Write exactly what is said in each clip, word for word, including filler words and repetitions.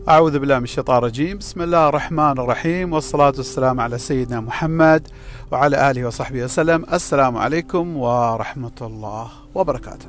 أعوذ بالله من الشيطان الرجيم. بسم الله الرحمن الرحيم، والصلاة والسلام على سيدنا محمد وعلى آله وصحبه وسلم. السلام عليكم ورحمة الله وبركاته.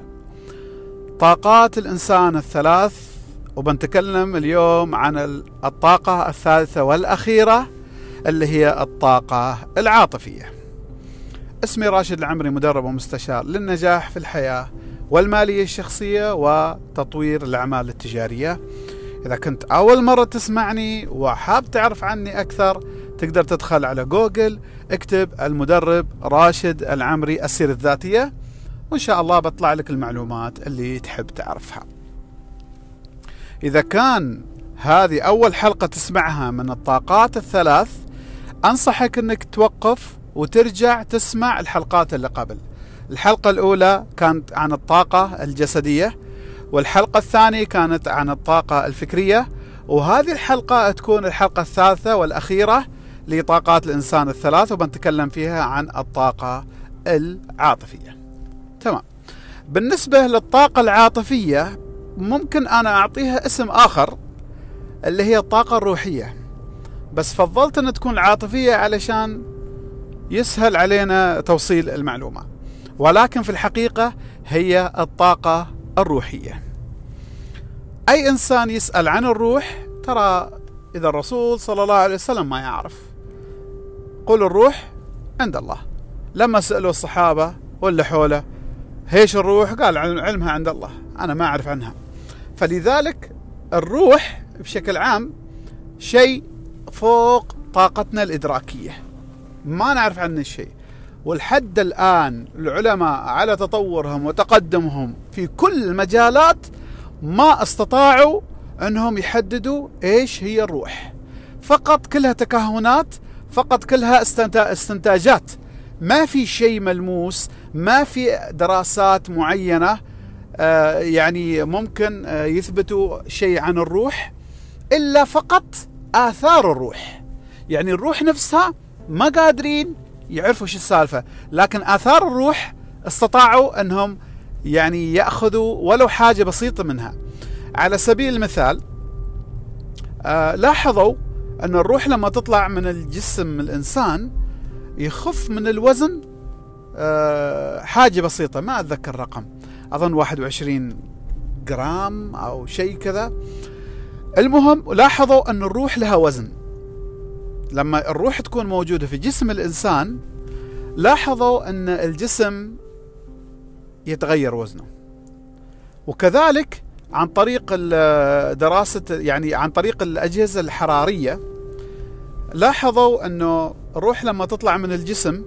طاقات الإنسان الثلاث، وبنتكلم اليوم عن الطاقة الثالثة والأخيرة اللي هي الطاقة العاطفية. اسمي راشد العمري، مدرب ومستشار للنجاح في الحياة والمالية الشخصية وتطوير الأعمال التجارية. إذا كنت أول مرة تسمعني وحاب تعرف عني أكثر، تقدر تدخل على جوجل، اكتب المدرب راشد العمري السيرة الذاتية، وإن شاء الله بطلع لك المعلومات اللي تحب تعرفها. إذا كان هذه أول حلقة تسمعها من الطاقات الثلاث، أنصحك أنك توقف وترجع تسمع الحلقات اللي قبل. الحلقة الأولى كانت عن الطاقة الجسدية، والحلقة الثانية كانت عن الطاقة الفكرية، وهذه الحلقة تكون الحلقة الثالثة والأخيرة لطاقات الإنسان الثلاث، وبنتكلم فيها عن الطاقة العاطفية. تمام. بالنسبة للطاقة العاطفية ممكن أنا أعطيها اسم آخر اللي هي الطاقة الروحية، بس فضلت أن تكون العاطفية علشان يسهل علينا توصيل المعلومة، ولكن في الحقيقة هي الطاقة الروحية. أي إنسان يسأل عن الروح، ترى إذا الرسول صلى الله عليه وسلم ما يعرف، قل الروح عند الله. لما سألوا الصحابة واللي حوله هيش الروح، قال علمها عند الله، أنا ما أعرف عنها. فلذلك الروح بشكل عام شيء فوق طاقتنا الإدراكية، ما نعرف عنه شيء. والحد الآن العلماء على تطورهم وتقدمهم في كل المجالات ما استطاعوا أنهم يحددوا إيش هي الروح. فقط كلها تكهنات، فقط كلها استنتاجات، ما في شيء ملموس، ما في دراسات معينة آه يعني ممكن آه يثبتوا شيء عن الروح، إلا فقط آثار الروح. يعني الروح نفسها ما قادرين يعرفوا شو السالفة، لكن آثار الروح استطاعوا أنهم يعني يأخذوا ولو حاجة بسيطة منها. على سبيل المثال آه لاحظوا أن الروح لما تطلع من الجسم الإنسان يخف من الوزن آه حاجة بسيطة، ما أتذكر الرقم، أظن واحد وعشرين جرام أو شيء كذا. المهم لاحظوا أن الروح لها وزن. لما الروح تكون موجودة في جسم الإنسان، لاحظوا أن الجسم يتغير وزنه. وكذلك عن طريق دراسة، يعني عن طريق الأجهزة الحرارية، لاحظوا أنه الروح لما تطلع من الجسم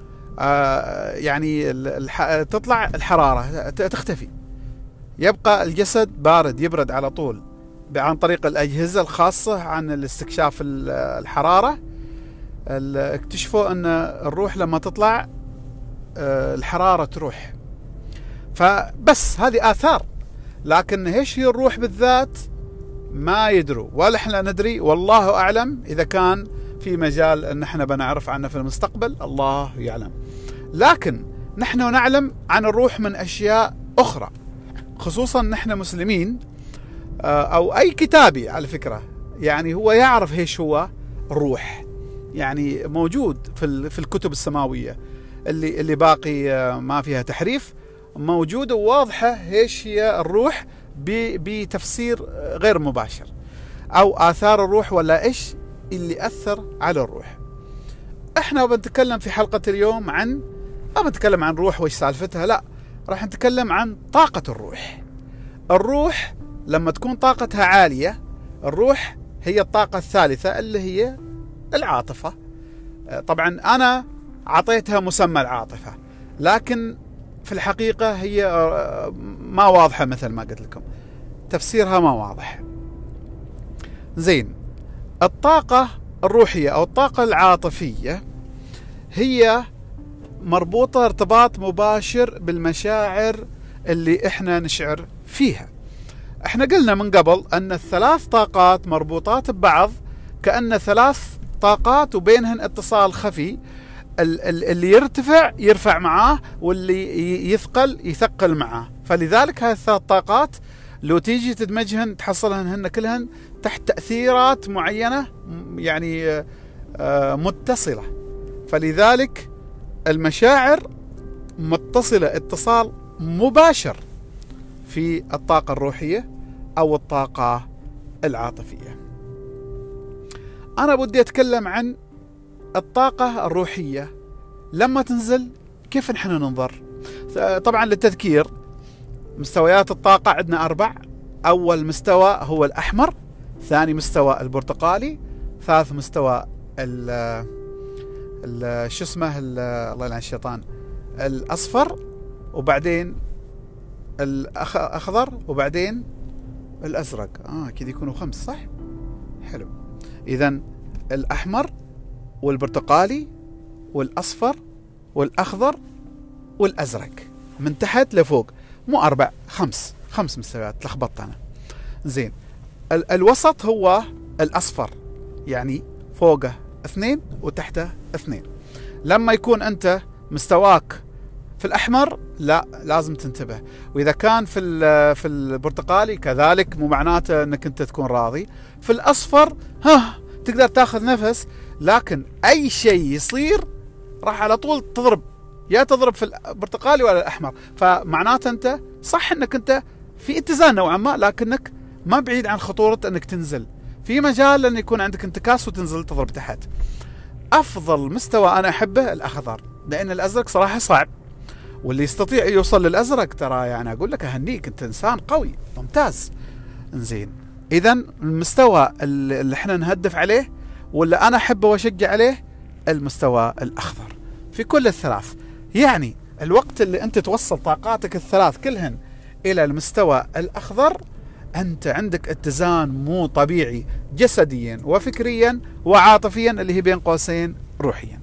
يعني تطلع الحرارة تختفي، يبقى الجسد بارد يبرد على طول. عن طريق الأجهزة الخاصة عن الاستكشاف الحرارة اكتشفوا أن الروح لما تطلع الحرارة تروح. فبس هذه آثار، لكن ايش هي الروح بالذات ما يدروا، ولا احنا ندري، والله أعلم. إذا كان في مجال أن احنا بنعرف عنه في المستقبل، الله يعلم. لكن نحن نعلم عن الروح من أشياء أخرى، خصوصا نحن مسلمين أو أي كتابي على فكرة، يعني هو يعرف ايش هو الروح، يعني موجود في في الكتب السماوية اللي اللي باقي ما فيها تحريف، موجودة وواضحة ايش هي الروح بتفسير غير مباشر، أو آثار الروح، ولا ايش اللي أثر على الروح. احنا بنتكلم في حلقة اليوم عن، ما بنتكلم عن روح وايش سالفتها، لا، راح نتكلم عن طاقة الروح. الروح لما تكون طاقتها عالية، الروح هي الطاقة الثالثة اللي هي العاطفة. طبعا أنا عطيتها مسمى العاطفة، لكن في الحقيقة هي ما واضحة، مثل ما قلت لكم تفسيرها ما واضح. زين، الطاقة الروحية أو الطاقة العاطفية هي مربوطة ارتباط مباشر بالمشاعر اللي احنا نشعر فيها. احنا قلنا من قبل أن الثلاث طاقات مربوطات ببعض كأن ثلاث طاقات وبينهن اتصال خفي، اللي يرتفع يرفع معاه، واللي يثقل يثقل معاه. فلذلك هذه الثلاث طاقات لو تيجي تدمجهن تحصلهن هن كلهن تحت تأثيرات معينة يعني متصلة. فلذلك المشاعر متصلة اتصال مباشر في الطاقة الروحية أو الطاقة العاطفية. أنا بدي أتكلم عن الطاقة الروحية لما تنزل كيف نحن ننظر. طبعا للتذكير، مستويات الطاقة عندنا أربع. أول مستوى هو الأحمر، ثاني مستوى البرتقالي، ثالث مستوى ال ال شو اسمه الله يلعن الشيطان الأصفر، وبعدين الأخضر، وبعدين الأزرق. آه كذا يكونوا خمس صح؟ حلو. إذن الأحمر والبرتقالي والأصفر والأخضر والأزرق من تحت لفوق، مو أربع، خمس خمس مستويات. لخبطت أنا. زين، ال الوسط هو الأصفر، يعني فوقه اثنين وتحته اثنين. لما يكون أنت مستواك في الأحمر لا لازم تنتبه، وإذا كان في في البرتقالي كذلك مو معناته أنك أنت تكون راضي. في الأصفر ها تقدر تاخذ نفس، لكن أي شيء يصير راح على طول تضرب، يا تضرب في البرتقالي ولا الأحمر. فمعناته أنت صح أنك أنت في اتزان نوعا ما، لكنك ما بعيد عن خطورة أنك تنزل في مجال أن يكون عندك انتكاس وتنزل تضرب تحت. أفضل مستوى أنا أحبه الأخضر، لأن الأزرق صراحة صعب، واللي يستطيع يوصل للأزرق ترى يعني أقول لك أهنيك، أنت إنسان قوي ممتاز. إنزين، إذن المستوى اللي احنا نهدف عليه واللي أنا أحبه وأشجع عليه المستوى الأخضر في كل الثلاث. يعني الوقت اللي أنت توصل طاقاتك الثلاث كلهن إلى المستوى الأخضر أنت عندك اتزان مو طبيعي، جسديا وفكريا وعاطفيا، اللي هي بين قوسين روحيا.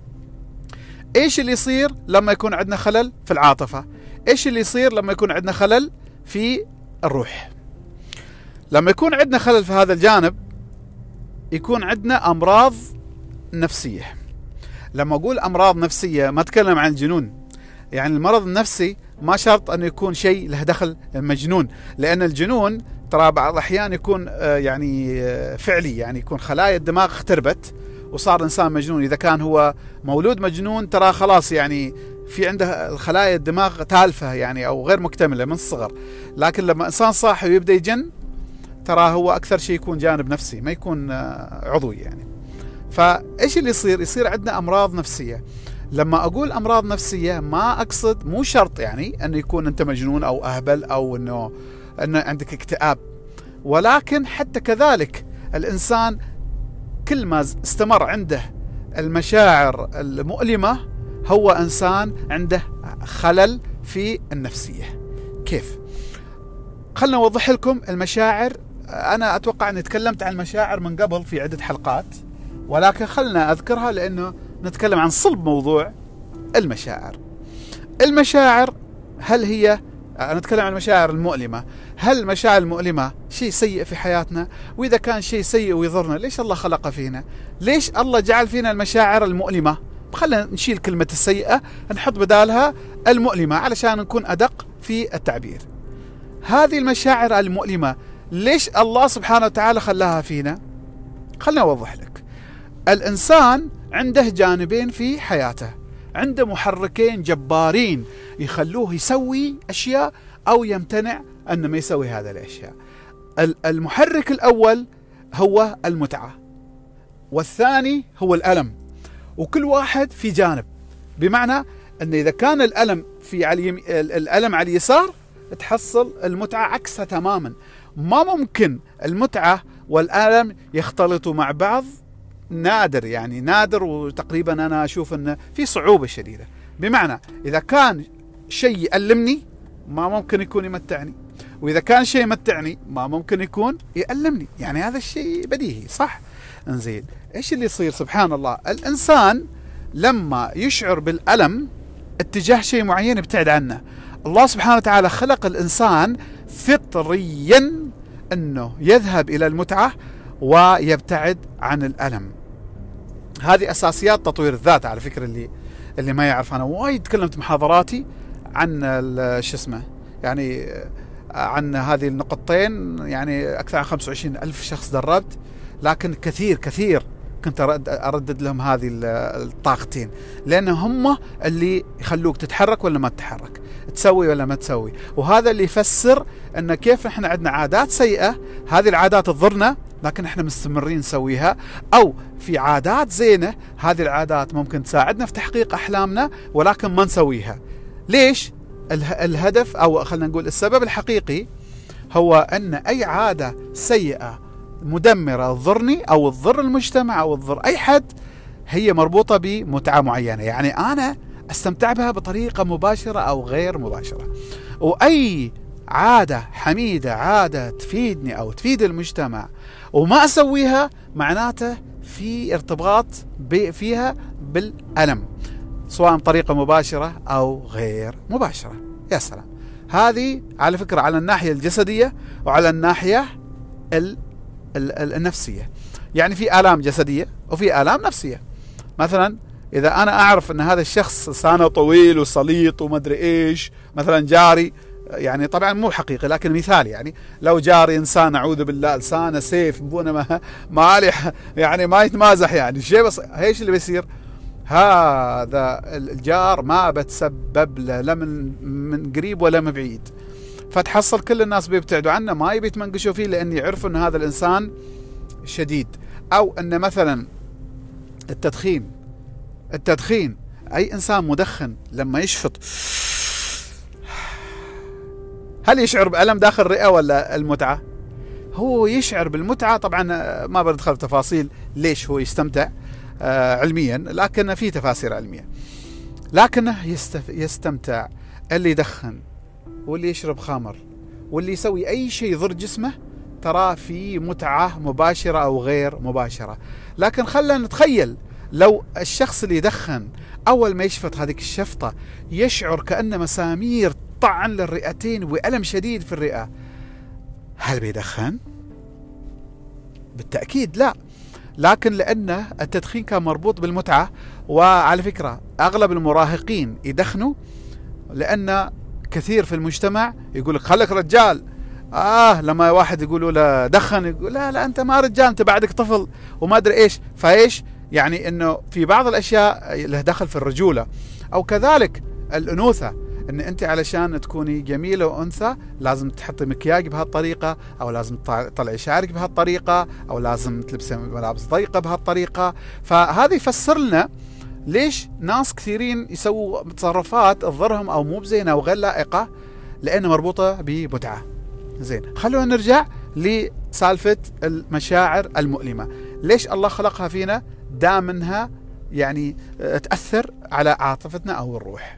إيش اللي يصير لما يكون عندنا خلل في العاطفة؟ إيش اللي يصير لما يكون عندنا خلل في الروح؟ لما يكون عندنا خلل في هذا الجانب يكون عندنا أمراض نفسية. لما أقول أمراض نفسية ما أتكلم عن الجنون، يعني المرض النفسي ما شرط أن يكون شيء له دخل المجنون، لأن الجنون ترى بعض الأحيان يكون يعني فعلي، يعني يكون خلايا الدماغ اختربت وصار إنسان مجنون. إذا كان هو مولود مجنون ترى خلاص يعني في عنده خلايا الدماغ تالفة يعني أو غير مكتملة من الصغر. لكن لما إنسان صاحي ويبدأ يجن ترى هو أكثر شيء يكون جانب نفسي، ما يكون عضوي يعني. فإيش اللي يصير؟ يصير عندنا أمراض نفسية. لما أقول أمراض نفسية ما أقصد، مو شرط يعني أنه يكون أنت مجنون أو أهبل أو أنه, أنه عندك اكتئاب، ولكن حتى كذلك الإنسان كل ما استمر عنده المشاعر المؤلمة هو إنسان عنده خلل في النفسية. كيف؟ خلنا أوضح لكم المشاعر. أنا أتوقع أني تكلمت عن المشاعر من قبل في عدة حلقات، ولكن خلنا أذكرها لأنه نتكلم عن صلب موضوع المشاعر. المشاعر هل هي، أنا أتكلم عن المشاعر المؤلمة، هل المشاعر المؤلمة شيء سيء في حياتنا؟ وإذا كان شيء سيء ويضرنا ليش الله خلق فينا؟ ليش الله جعل فينا المشاعر المؤلمة؟ خلنا نشيل كلمة السيئة نحط بدالها المؤلمة علشان نكون أدق في التعبير. هذه المشاعر المؤلمة ليش الله سبحانه وتعالى خلاها فينا؟ خلنا أوضح لك. الإنسان عنده جانبين في حياته، عنده محركين جبارين يخلوه يسوي أشياء أو يمتنع أن ما يسوي هذه الأشياء. المحرك الأول هو المتعة، والثاني هو الألم، وكل واحد في جانب. بمعنى أن إذا كان الألم في على الألم على اليسار تحصل المتعة عكسها تماما. ما ممكن المتعة والألم يختلطوا مع بعض، نادر يعني نادر، وتقريبا أنا أشوف أنه في صعوبة شديدة. بمعنى إذا كان شيء يألمني ما ممكن يكون يمتعني، وإذا كان شيء يمتعني ما ممكن يكون يألمني. يعني هذا الشيء بديهي صح؟ انزين، إيش اللي يصير؟ سبحان الله، الإنسان لما يشعر بالألم اتجاه شيء معين يبتعد عنه. الله سبحانه وتعالى خلق الإنسان فطريا أنه يذهب إلى المتعة ويبتعد عن الألم. هذه أساسيات تطوير الذات على فكرة. اللي اللي ما يعرف، أنا وايد تكلمت محاضراتي عن شو اسمه يعني عن هذه النقطتين، يعني أكثر عن خمسة وعشرين ألف شخص دربت، لكن كثير كثير كنت أردد لهم هذه الطاقتين، لأن هم اللي يخلوك تتحرك ولا ما تتحرك، تسوي ولا ما تسوي. وهذا اللي يفسر أن كيف إحنا عندنا عادات سيئة، هذه العادات تضرنا لكن إحنا مستمرين نسويها، أو في عادات زينة، هذه العادات ممكن تساعدنا في تحقيق أحلامنا ولكن ما نسويها. ليش؟ الهدف أو خلينا نقول السبب الحقيقي هو أن أي عادة سيئة مدمرة تضرني أو تضر المجتمع أو تضر أي حد، هي مربوطة بمتعة معينة، يعني أنا أستمتع بها بطريقة مباشرة أو غير مباشرة. وأي عادة حميدة، عادة تفيدني أو تفيد المجتمع وما أسويها، معناته في ارتباط فيها بالألم، سواء بطريقة مباشرة أو غير مباشرة. يا سلام، هذه على فكرة على الناحية الجسدية وعلى الناحية النفسية. يعني في آلام جسدية وفي آلام نفسية. مثلا إذا أنا أعرف أن هذا الشخص لسانه طويل وسليط وما أدري إيش، مثلا جاري، يعني طبعا مو حقيقي لكن مثال، يعني لو جاري إنسان أعوذ بالله لسانه سيف بونا ما مالي يعني ما يتمازح، يعني شيء بس ايش اللي بيصير؟ هذا الجار ما بتسبب له لا من من قريب ولا من بعيد، فتحصل كل الناس بيبتعدوا عنه، ما يبي يتمنقشوا فيه لأن يعرفوا أن هذا الإنسان شديد. أو أن مثلا التدخين التدخين أي إنسان مدخن لما يشفط هل يشعر بألم داخل الرئة ولا المتعة؟ هو يشعر بالمتعة. طبعا ما بدخل تفاصيل ليش هو يستمتع آه علميا، لكن في تفاسير علمية، لكنه يستف... يستمتع. اللي يدخن واللي يشرب خمر واللي يسوي أي شيء يضر جسمه ترى في متعة مباشرة أو غير مباشرة. لكن خلنا نتخيل لو الشخص اللي يدخن أول ما يشفط هذيك الشفطة يشعر كأن مسامير طعن للرئتين وألم شديد في الرئة، هل بيدخن؟ بالتأكيد لا. لكن لأن التدخين كان مربوط بالمتعة، وعلى فكرة أغلب المراهقين يدخنوا لأن كثير في المجتمع يقول لك خلك رجال، آه لما واحد يقولوا له دخن يقول لا لا أنت ما رجال، أنت بعدك طفل وما أدري إيش. فإيش يعني؟ إنه في بعض الأشياء له دخل في الرجولة. أو كذلك الأنوثة، ان انت علشان تكوني جميله وانثى لازم تحطي مكياج بهالطريقه، او لازم تطلعي شعرك بهالطريقه، او لازم تلبسي ملابس ضيقه بهالطريقه. فهذا يفسر لنا ليش ناس كثيرين يسووا تصرفات تضرهم او مو بزينه او غير لائقه، لانها مربوطه بمتعه. زين، خلونا نرجع لسالفه المشاعر المؤلمه. ليش الله خلقها فينا؟ دام انها يعني تاثر على عاطفتنا او الروح.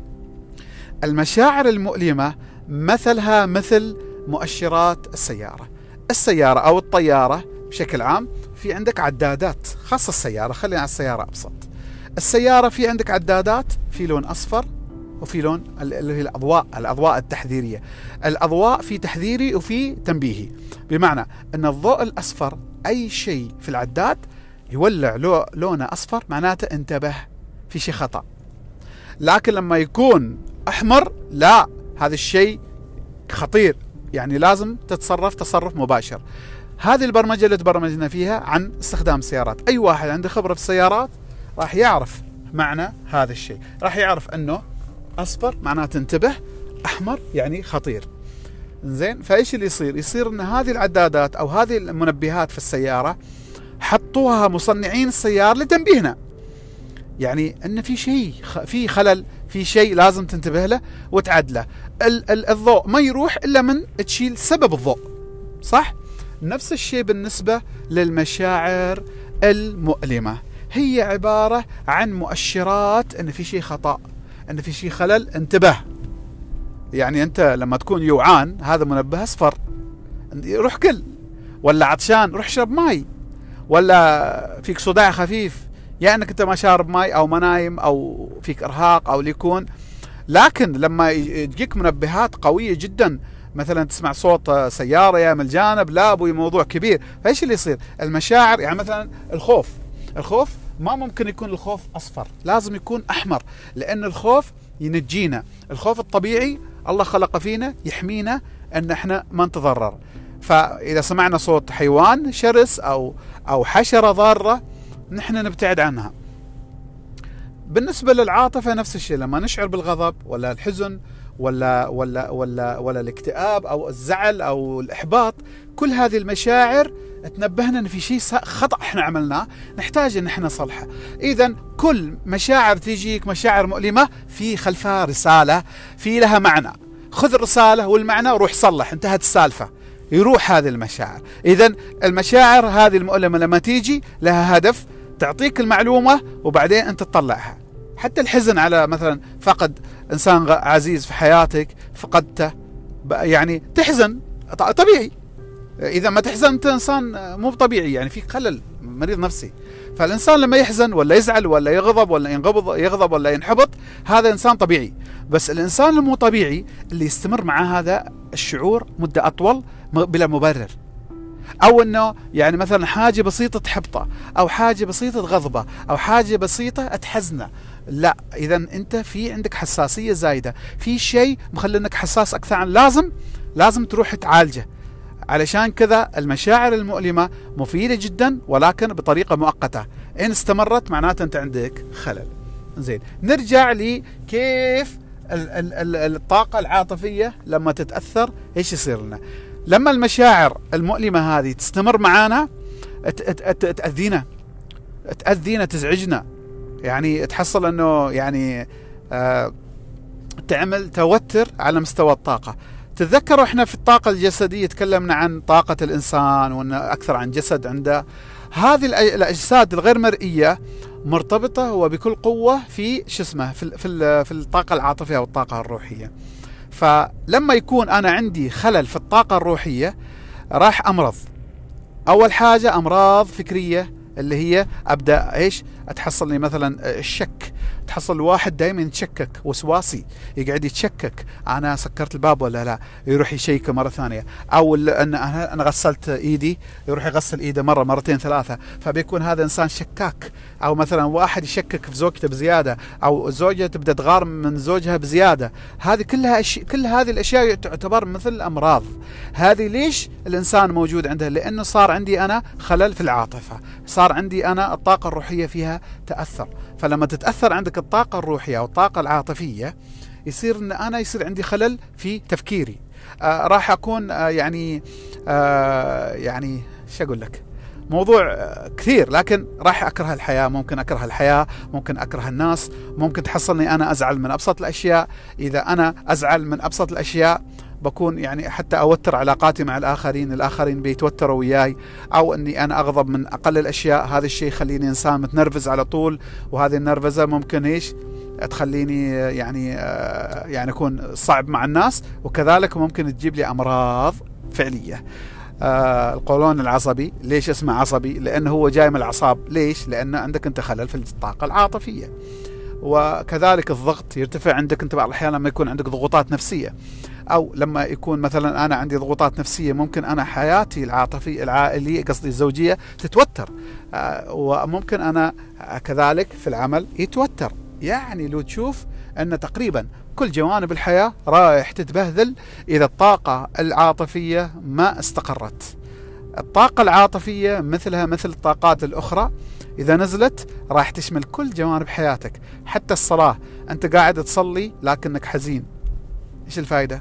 المشاعر المؤلمة مثلها مثل مؤشرات السيارة. السيارة أو الطيارة بشكل عام في عندك عدادات، خاصة السيارة، خلينا على السيارة أبسط. السيارة في عندك عدادات في لون أصفر وفي لون اللي هي الأضواء، الأضواء التحذيرية. الأضواء في تحذيري وفي تنبيهي، بمعنى أن الضوء الأصفر أي شيء في العداد يولع لو لونه أصفر معناته انتبه في شيء خطأ. لكن لما يكون أحمر لا، هذا الشيء خطير، يعني لازم تتصرف تصرف مباشر. هذه البرمجة اللي تبرمجنا فيها عن استخدام السيارات. أي واحد عنده خبرة في السيارات راح يعرف معنى هذا الشيء، راح يعرف أنه أصفر معناته انتبه، أحمر يعني خطير. زين، فإيش اللي يصير؟ يصير أن هذه العدادات أو هذه المنبهات في السيارة حطوها مصنعين السيارة لتنبيهنا، يعني أن في شيء، في خلل، في شيء لازم تنتبه له وتعدله. الضوء ما يروح إلا من تشيل سبب الضوء، صح؟ نفس الشيء بالنسبة للمشاعر المؤلمة، هي عبارة عن مؤشرات أن في شيء خطأ، أن في شيء خلل، انتبه. يعني أنت لما تكون يوعان هذا منبه أصفر، روح كل، ولا عطشان روح شرب ماي، ولا فيك صداع خفيف يا يعني انك انت ما شارب ماي او ما نايم او فيك ارهاق او ليكون. لكن لما تجيك منبهات قويه جدا، مثلا تسمع صوت سياره يا من الجانب، لا ابوي موضوع كبير، فايش اللي يصير؟ المشاعر، يعني مثلا الخوف، الخوف ما ممكن يكون الخوف اصفر، لازم يكون احمر، لان الخوف ينجينا. الخوف الطبيعي الله خلق فينا يحمينا ان احنا ما نتضرر. فاذا سمعنا صوت حيوان شرس او او حشرة ضارة نحن نبتعد عنها. بالنسبة للعاطفة نفس الشيء، لما نشعر بالغضب ولا الحزن ولا ولا ولا ولا الاكتئاب او الزعل او الاحباط، كل هذه المشاعر تنبهنا ان في شيء خطأ احنا عملناه نحتاج ان احنا نصلحه. اذا كل مشاعر تجيك مشاعر مؤلمة في خلفها رسالة، في لها معنى، خذ الرسالة والمعنى وروح صلح، انتهت السالفة، يروح هذه المشاعر. اذا المشاعر هذه المؤلمة لما تيجي لها هدف، تعطيك المعلومة وبعدين انت تطلعها. حتى الحزن على مثلا فقد انسان عزيز في حياتك، فقدته، يعني تحزن طبيعي. اذا ما تحزن انت انسان مو طبيعي، يعني في خلل، مريض نفسي. فالانسان لما يحزن ولا يزعل ولا يغضب ولا ينغضب يغضب ولا ينحبط، هذا انسان طبيعي. بس الانسان المو طبيعي اللي يستمر مع هذا الشعور مدة اطول بلا مبرر، او انه يعني مثلا حاجة بسيطة تحبطه، او حاجة بسيطة تغضبه، او حاجة بسيطة تحزنه. لا، اذا انت في عندك حساسية زايدة، في شيء مخلينك حساس اكثر عن لازم، لازم تروح تعالجه. علشان كذا المشاعر المؤلمة مفيدة جدا، ولكن بطريقة مؤقتة. إن استمرت معناته أنت عندك خلل. زين، نرجع لكيف الطاقة العاطفية لما تتأثر إيش يصير لنا. لما المشاعر المؤلمة هذه تستمر معانا تأذينا تأذينا تزعجنا، يعني تحصل أنه يعني آه تعمل توتر على مستوى الطاقة. تتذكروا احنا في الطاقة الجسدية تكلمنا عن طاقة الإنسان وأنه أكثر عن جسد عنده. هذه الأجساد الغير مرئية مرتبطة وبكل قوة في شو اسمه في في في الطاقة العاطفية والطاقة الروحية. فلما يكون أنا عندي خلل في الطاقة الروحية راح أمرض. أول حاجة أمراض فكرية، اللي هي أبدأ إيش أتحصل لي مثلا الشك، تحصل الواحد دائما يتشكك، وسواسي، يقعد يتشكك انا سكرت الباب ولا لا، يروح يشيكه مره ثانيه، او ان انا انا غسلت ايدي، يروح يغسل ايده مره مرتين ثلاثه، فبيكون هذا انسان شكاك. او مثلا واحد يشكك في زوجته بزياده، او زوجته تبدا تغار من زوجها بزياده. هذه كلها أشي... كل هذه الاشياء تعتبر مثل امراض. هذه ليش الانسان موجود عندها؟ لانه صار عندي انا خلل في العاطفه، صار عندي انا الطاقه الروحيه فيها تاثر. فلما تتاثر عندك الطاقة الروحية أو الطاقة العاطفية يصير أن أنا يصير عندي خلل في تفكيري. آه راح أكون آه يعني آه يعني شو أقول لك، موضوع آه كثير، لكن راح أكره الحياة، ممكن أكره الحياة، ممكن أكره الناس، ممكن تحصلني أنا أزعل من أبسط الأشياء. إذا أنا أزعل من أبسط الأشياء بكون يعني حتى أوتر علاقاتي مع الآخرين، الآخرين بيتوتروا وياي، أو أني أنا أغضب من أقل الأشياء. هذا الشيء يخليني إنسان متنرفز على طول، وهذه النرفزة ممكن إيش تخليني يعني يعني أكون صعب مع الناس، وكذلك ممكن تجيب لي أمراض فعلية. آه القولون العصبي، ليش اسمه عصبي؟ لأنه هو جاي من الأعصاب. ليش؟ لأنه عندك أنت خلل في الطاقة العاطفية. وكذلك الضغط يرتفع عندك انت بعض الأحيان لما يكون عندك ضغوطات نفسية، أو لما يكون مثلا أنا عندي ضغوطات نفسية، ممكن أنا حياتي العاطفية العائلية قصدي الزوجية تتوتر، آه وممكن أنا كذلك في العمل يتوتر. يعني لو تشوف أن تقريبا كل جوانب الحياة رايح تتبهذل إذا الطاقة العاطفية ما استقرت. الطاقة العاطفية مثلها مثل الطاقات الأخرى، إذا نزلت راح تشمل كل جوانب حياتك. حتى الصلاة، أنت قاعد تصلي لكنك حزين، إيش الفائدة؟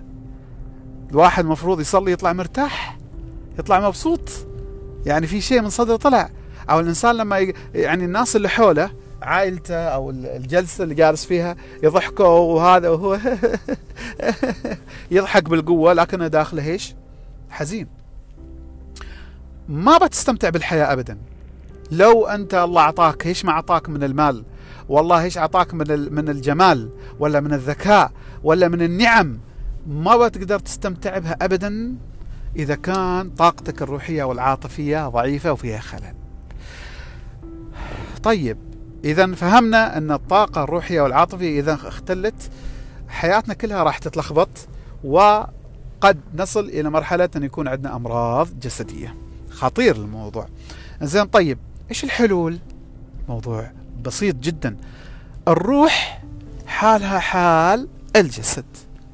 الواحد مفروض يصلي يطلع مرتاح، يطلع مبسوط، يعني في شيء من صدره طلع. أو الإنسان لما ي... يعني الناس اللي حوله، عائلته أو الجلسة اللي جالس فيها يضحكوا وهذا وهو يضحك بالقوة، لكنه داخله إيش؟ حزين. ما بتستمتع بالحياة أبدا. لو أنت الله أعطاك إيش ما أعطاك من المال، والله إيش أعطاك من من الجمال ولا من الذكاء ولا من النعم، ما بتقدر تستمتع بها أبدا إذا كان طاقتك الروحية والعاطفية ضعيفة وفيها خلل. طيب، إذا فهمنا أن الطاقة الروحية والعاطفية إذا اختلت حياتنا كلها راح تتلخبط، وقد نصل إلى مرحلة أن يكون عندنا أمراض جسدية. خطير الموضوع. زين، طيب إيش الحلول؟ موضوع بسيط جدا. الروح حالها حال الجسد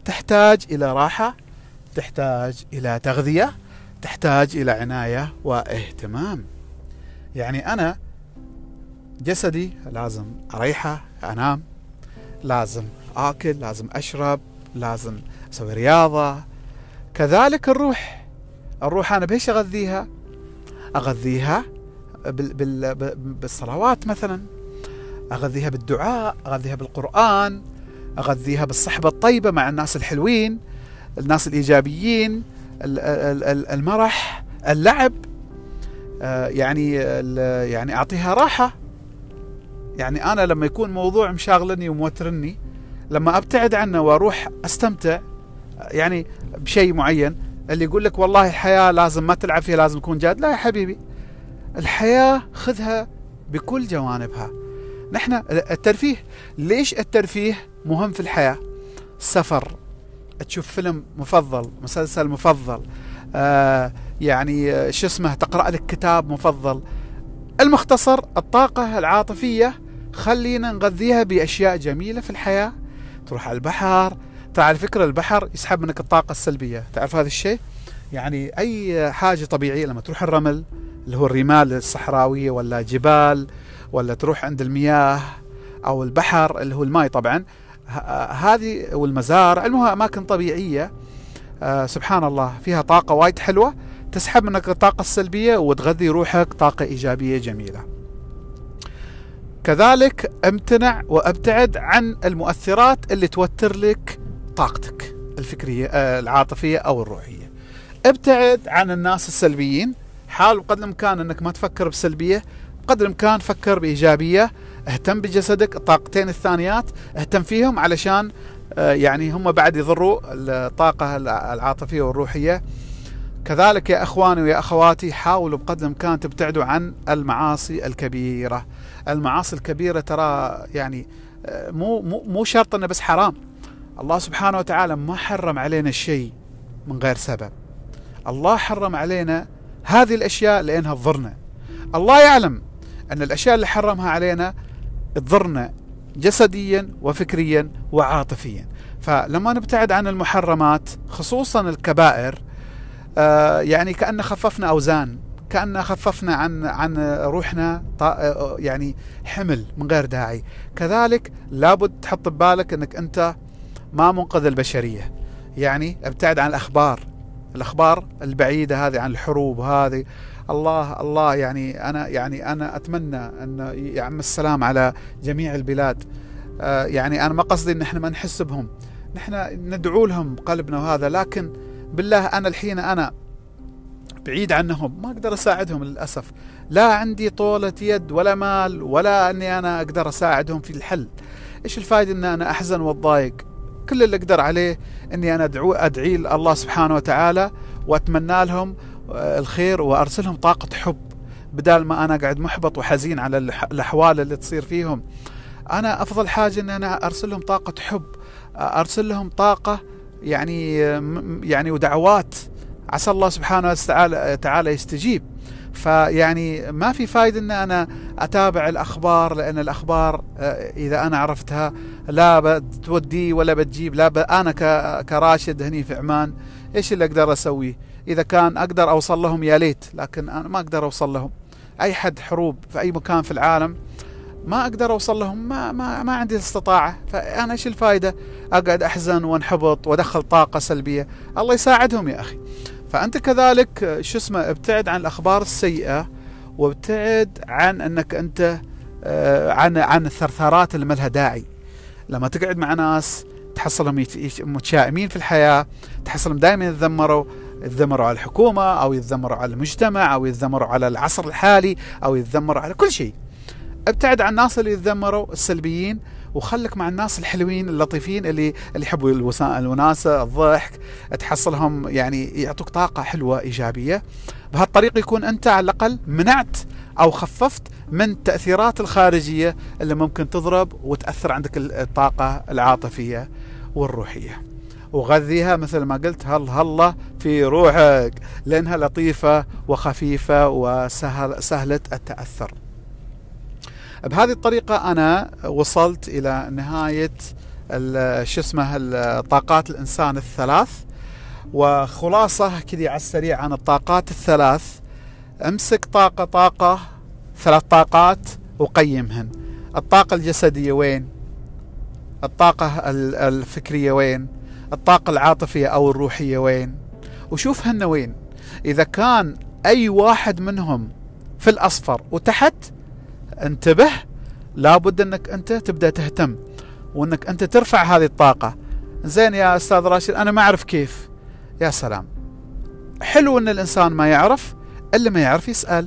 تحتاج إلى راحة، تحتاج إلى تغذية، تحتاج إلى عناية واهتمام. يعني أنا جسدي لازم أريحه، أنام، لازم آكل، لازم أشرب، لازم أسوي رياضة. كذلك الروح، الروح أنا بيش أغذيها؟ أغذيها بال بال بالصلوات مثلا، أغذيها بالدعاء، أغذيها بالقرآن، أغذيها بالصحبة الطيبة مع الناس الحلوين، الناس الإيجابيين، المرح، اللعب. يعني يعني أعطيها راحة. يعني أنا لما يكون موضوع مشاغلني وموترني، لما أبتعد عنه وأروح أستمتع يعني بشيء معين، اللي يقول لك والله الحياة لازم ما تلعب فيها، لازم تكون جاد. لا يا حبيبي، الحياة خذها بكل جوانبها. نحن الترفيه، ليش الترفيه مهم في الحياة؟ سفر، تشوف فيلم مفضل، مسلسل مفضل، آه يعني شو اسمه، تقرأ لك كتاب مفضل. المختصر، الطاقة العاطفية خلينا نغذيها بأشياء جميلة في الحياة. تروح على البحر، ترى على فكرة البحر يسحب منك الطاقة السلبية، تعرف هذا الشيء؟ يعني أي حاجة طبيعية لما تروح الرمل اللي هو الرمال الصحراوية، ولا جبال، ولا تروح عند المياه أو البحر اللي هو الماء طبعا، هذه والمزارع، المهم أماكن طبيعية آه سبحان الله فيها طاقة وايد حلوة، تسحب منك الطاقة السلبية وتغذي روحك طاقة إيجابية جميلة. كذلك امتنع وابتعد عن المؤثرات اللي توتر لك طاقتك الفكرية آه العاطفية أو الروحية. ابتعد عن الناس السلبيين، حاول بقدر الإمكان أنك ما تفكر بسلبية، بقدر الإمكان فكر بإيجابية. اهتم بجسدك، الطاقتين الثانيات اهتم فيهم، علشان آه يعني هم بعد يضروا الطاقة العاطفية والروحية. كذلك يا أخواني ويا أخواتي، حاولوا بقدر الإمكان تبتعدوا عن المعاصي الكبيرة. المعاصي الكبيرة ترى يعني مو مو مو شرط أنه بس حرام. الله سبحانه وتعالى ما حرم علينا الشيء من غير سبب. الله حرم علينا هذه الأشياء لأنها تضرنا. الله يعلم أن الأشياء اللي حرمها علينا تضرنا جسديا وفكريا وعاطفيا. فلما نبتعد عن المحرمات خصوصا الكبائر، آه يعني كأن خففنا أوزان، كأن خففنا عن عن روحنا يعني حمل من غير داعي. كذلك لابد تحط ببالك أنك أنت ما منقذ البشرية. يعني ابتعد عن الأخبار، الأخبار البعيدة هذه عن الحروب هذه. الله الله يعني أنا يعني أنا أتمنى أن يعم السلام على جميع البلاد. آه يعني أنا ما قصدي إن إحنا ما نحس بهم، نحن ندعو لهم بقلبنا وهذا، لكن بالله أنا الحين أنا بعيد عنهم، ما أقدر أساعدهم للأسف. لا عندي طولة يد ولا مال ولا أني أنا أقدر أساعدهم في الحل. إيش الفائدة أن أنا أحزن وأتضايق؟ كل اللي أقدر عليه أني أنا أدعو أدعي الله سبحانه وتعالى وأتمنى لهم الخير وأرسلهم طاقة حب، بدال ما أنا قاعد محبط وحزين على الأحوال اللي تصير فيهم. أنا أفضل حاجة أن أنا أرسل لهم طاقة حب، أرسل لهم طاقة يعني يعني ودعوات، عسى الله سبحانه وتعالى يستجيب. فيعني ما في فايدة أن أنا أتابع الأخبار، لأن الأخبار إذا أنا عرفتها لا بتودي ولا بتجيب. لا أنا كراشد هني في عمان إيش اللي أقدر أسويه؟ إذا كان أقدر أوصل لهم يا ليت، لكن أنا ما أقدر أوصل لهم. أي حد حروب في أي مكان في العالم ما أقدر أوصل لهم، ما ما ما عندي الاستطاعة. فأنا إيش الفائدة أقعد أحزن وانحبط وأدخل طاقة سلبية؟ الله يساعدهم يا أخي. فأنت كذلك شو اسمه، ابتعد عن الأخبار السيئة، وابتعد عن أنك أنت آه عن عن الثرثارات اللي ما لها داعي. لما تقعد مع ناس تحصلهم متشائمين في الحياة، تحصلهم دائما يتذمروا يتذمروا على الحكومة، أو يتذمروا على المجتمع، أو يتذمروا على العصر الحالي، أو يتذمروا على كل شيء. ابتعد عن الناس اللي يتذمروا السلبيين، وخلك مع الناس الحلوين اللطيفين اللي اللي يحبوا الوناسة الضحك، تحصلهم يعني يعطوك طاقة حلوة إيجابية. بهالطريقة يكون أنت على الأقل منعت أو خففت من التأثيرات الخارجية اللي ممكن تضرب وتأثر عندك الطاقة العاطفية والروحية. وغذيها مثل ما قلت هل هلا في روحك، لأنها لطيفة وخفيفة وسهلة التأثر. بهذه الطريقة أنا وصلت إلى نهاية شو اسمه طاقات الإنسان الثلاث. وخلاصة كذي على السريع عن الطاقات الثلاث: امسك طاقة طاقة ثلاث طاقات وقيمهن. الطاقة الجسدية وين؟ الطاقة الفكرية وين؟ الطاقة العاطفية أو الروحية وين؟ وشوفهن وين. إذا كان أي واحد منهم في الأصفر وتحت، انتبه، لابد أنك أنت تبدأ تهتم وأنك أنت ترفع هذه الطاقة. زين يا أستاذ راشد، أنا ما أعرف كيف. يا سلام، حلو أن الإنسان ما يعرف، اللي ما يعرف يسأل،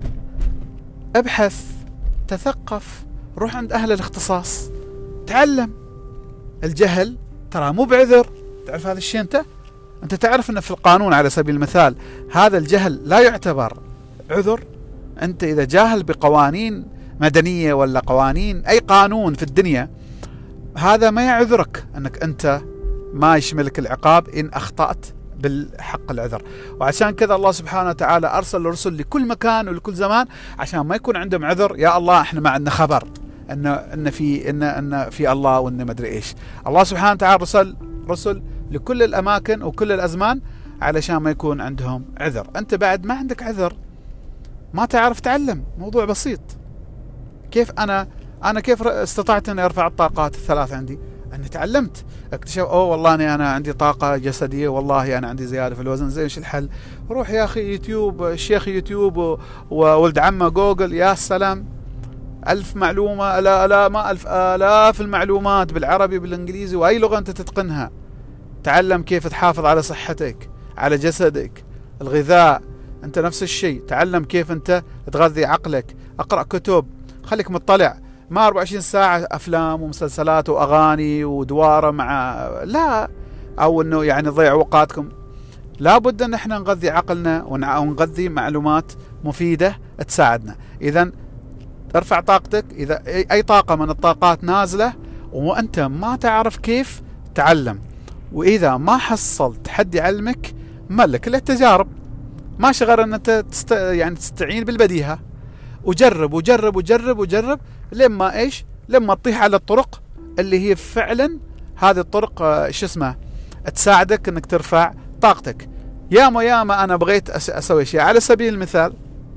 ابحث، تثقف، روح عند أهل الاختصاص، تعلم. الجهل ترى مو بعذر. تعرف هذا الشيء؟ أنت أنت تعرف أن في القانون على سبيل المثال هذا الجهل لا يعتبر عذر. أنت إذا جاهل بقوانين مدنية ولا قوانين أي قانون في الدنيا، هذا ما يعذرك أنك أنت ما يشملك العقاب إن أخطأت بالحق العذر. وعشان كذا الله سبحانه وتعالى أرسل الرسل لكل مكان ولكل زمان عشان ما يكون عندهم عذر. يا الله احنا ما عندنا خبر ان ان في ان ان في الله وان ما ادري ايش. الله سبحانه وتعالى رسل رسل لكل الاماكن وكل الازمان علشان ما يكون عندهم عذر. انت بعد ما عندك عذر، ما تعرف تعلم، موضوع بسيط. كيف انا انا كيف استطعت اني ارفع الطاقات الثلاث عندي؟ اني تعلمت، اكتشف اوه والله اني انا عندي طاقه جسديه، والله انا عندي زياده في الوزن. زين، ايش الحل؟ روح يا اخي يوتيوب، الشيخ يوتيوب وولد عمه جوجل، يا سلام، ألف معلومه، لا لا ما ألف، آلاف المعلومات بالعربي بالانجليزي واي لغه انت تتقنها. تعلم كيف تحافظ على صحتك، على جسدك، الغذاء. انت نفس الشيء، تعلم كيف انت تغذي عقلك، اقرا كتب، خليك مطلع. ما أربعة وعشرين ساعة أفلام ومسلسلات وأغاني ودوارة مع لا، أو أنه يعني تضيع أوقاتكم. لابد أن احنا نغذي عقلنا ونغذي معلومات مفيدة تساعدنا. إذا ارفع طاقتك. إذا أي طاقة من الطاقات نازلة وأنت ما تعرف كيف، تعلم. وإذا ما حصلت حد يعلمك، ملك للتجارب، ما شغل أن أنت تست... يعني تستعين بالبديهة، وجرب وجرب وجرب وجرب لما ايش؟ لما تطيح على الطرق اللي هي فعلا هذه الطرق شو اسمه تساعدك انك ترفع طاقتك. ياما ياما انا بغيت اسوي شيء. على سبيل المثال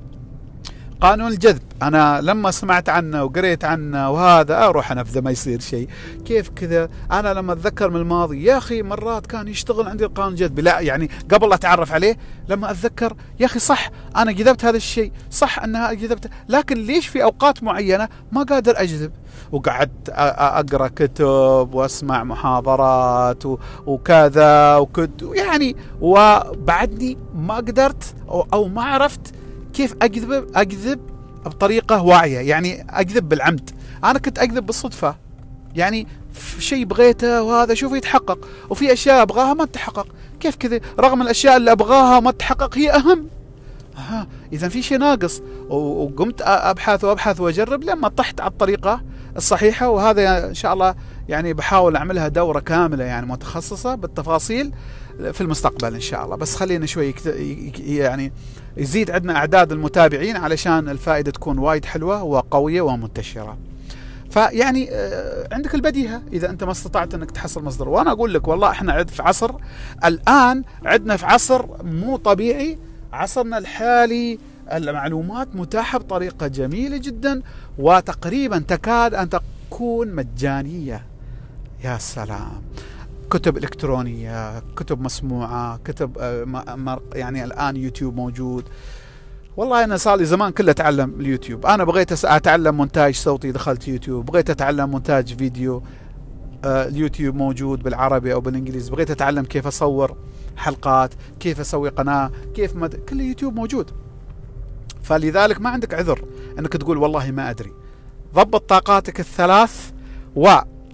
قانون الجذب، انا لما سمعت عنه وقريت عنه وهذا اروح انفذه ما يصير شيء. كيف كذا؟ انا لما اتذكر من الماضي يا اخي مرات كان يشتغل عندي قانون الجذب، لا يعني قبل لا اتعرف عليه لما اتذكر يا اخي صح انا جذبت هذا الشيء، صح انها جذبته، لكن ليش في اوقات معينه ما قادر اجذب؟ وقعدت اقرا كتب واسمع محاضرات وكذا وكنت يعني، وبعدني ما قدرت او, أو ما عرفت كيف أكذب أكذب بطريقة واعية، يعني أكذب بالعمد. أنا كنت أكذب بالصدفة، يعني في شيء بغيته وهذا شوف يتحقق، وفي أشياء أبغاها ما تتحقق. كيف كذا؟ رغم الأشياء اللي أبغاها ما تتحقق هي أهم. ها، إذا في شيء ناقص. وقمت أبحث وأبحث وأجرب لما طحت على الطريقة الصحيحة. وهذا إن شاء الله يعني بحاول أعملها دورة كاملة يعني متخصصة بالتفاصيل في المستقبل إن شاء الله. بس خلينا شوي يعني يزيد عندنا أعداد المتابعين علشان الفائدة تكون وايد حلوة وقوية ومنتشرة. فيعني عندك البديهة إذا أنت ما استطعت أنك تحصل مصدر. وأنا أقول لك والله إحنا في عصر الآن، عندنا في عصر مو طبيعي. عصرنا الحالي المعلومات متاحة بطريقة جميلة جدا، وتقريبا تكاد أن تكون مجانية. يا سلام، كتب إلكترونية، كتب مسموعة، كتب يعني الآن يوتيوب موجود. والله أنا صار لي زمان كله أتعلم اليوتيوب. أنا بغيت أتعلم مونتاج صوتي، دخلت يوتيوب. بغيت أتعلم مونتاج فيديو، اليوتيوب موجود بالعربي أو بالإنجليزي. بغيت أتعلم كيف أصور حلقات، كيف أسوي قناة، كيف مد... كل يوتيوب موجود. فلذلك ما عندك عذر أنك تقول والله ما أدري. ضبط طاقاتك الثلاث. و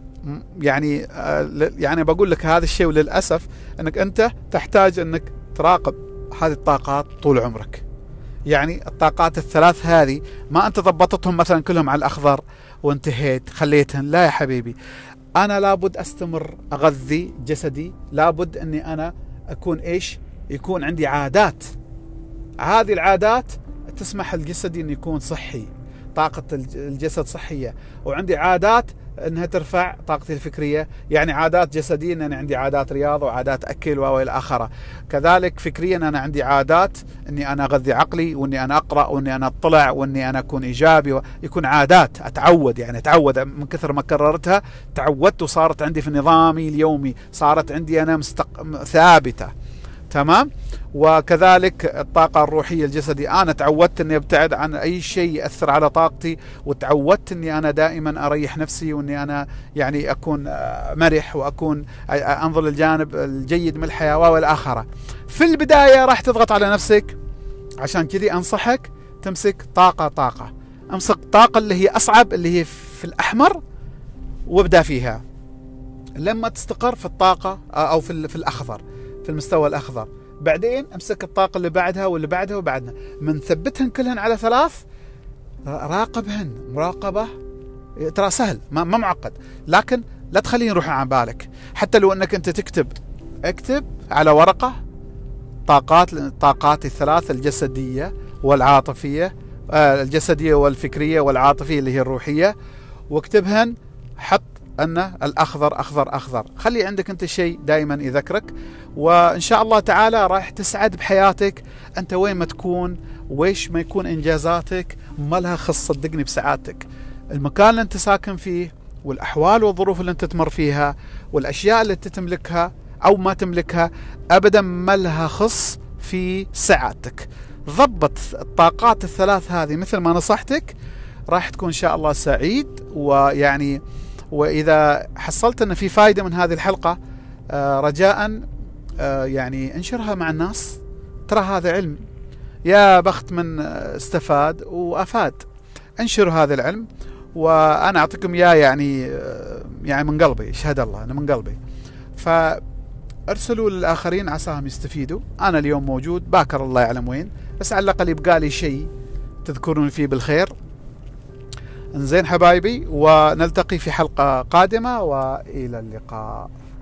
يعني يعني بقول لك هذا الشيء، وللأسف أنك أنت تحتاج أنك تراقب هذه الطاقات طول عمرك. يعني الطاقات الثلاث هذه ما أنت ضبطتهم مثلا كلهم على الأخضر وانتهيت خليتهن، لا يا حبيبي. أنا لابد أستمر أغذي جسدي، لابد أني أنا أكون إيش؟ يكون عندي عادات. هذه العادات تسمح لجسدي أن يكون صحي، طاقة الجسد صحية، وعندي عادات انها ترفع طاقتي الفكريه، يعني عادات جسديه ان انا عندي عادات رياضه وعادات اكل والى اخره. كذلك فكريا انا عندي عادات اني انا اغذي عقلي، واني انا اقرا، واني انا اطلع، واني انا اكون ايجابي، يكون عادات اتعود، يعني اتعود من كثر ما كررتها تعودت وصارت عندي في نظامي اليومي، صارت عندي انا مستق... ثابته. تمام. وكذلك الطاقة الروحية الجسدية، أنا تعودت أني أبتعد عن أي شيء يأثر على طاقتي، وتعودت أني أنا دائما أريح نفسي، وأني أنا يعني أكون مرح، وأكون أنظر للجانب الجيد من الحياة والآخرة. في البداية راح تضغط على نفسك، عشان كذي أنصحك تمسك طاقة طاقة، أمسك طاقة اللي هي أصعب، اللي هي في الأحمر، وابدأ فيها لما تستقر في الطاقة أو في, في الأخضر، في المستوى الأخضر. بعدين امسك الطاقة اللي بعدها واللي بعدها وبعدها، من ثبتهن كلهن على ثلاث، راقبهن مراقبة. ترى سهل، ما, ما معقد، لكن لا تخليه يروح عن بالك. حتى لو انك انت تكتب، اكتب على ورقة طاقات طاقات الثلاث، الجسدية والعاطفية، آه الجسدية والفكرية والعاطفية اللي هي الروحية، واكتبهن، حط أن الأخضر أخضر أخضر، خلي عندك أنت شيء دائما يذكرك. وإن شاء الله تعالى راح تسعد بحياتك أنت وين ما تكون، ويش ما يكون إنجازاتك، ما لها خص صدقني بسعادتك. المكان اللي أنت ساكن فيه، والأحوال والظروف اللي أنت تمر فيها، والأشياء اللي أنت تملكها أو ما تملكها، أبدا ما لها خص في سعادتك. ضبط الطاقات الثلاث هذه مثل ما نصحتك، راح تكون إن شاء الله سعيد. ويعني وإذا حصلت أن في فائدة من هذه الحلقة، آه رجاء آه يعني انشرها مع الناس، ترى هذا علم، يا بخت من استفاد وأفاد. انشروا هذا العلم، وأنا أعطيكم إياه يعني آه يعني من قلبي، شهد الله أنا من قلبي. فأرسلوا للآخرين عساهم يستفيدوا. أنا اليوم موجود، باكر الله يعلم وين، بس على الأقل يبقى لي شيء تذكرون فيه بالخير. انزين حبايبي، ونلتقي في حلقة قادمة، وإلى اللقاء.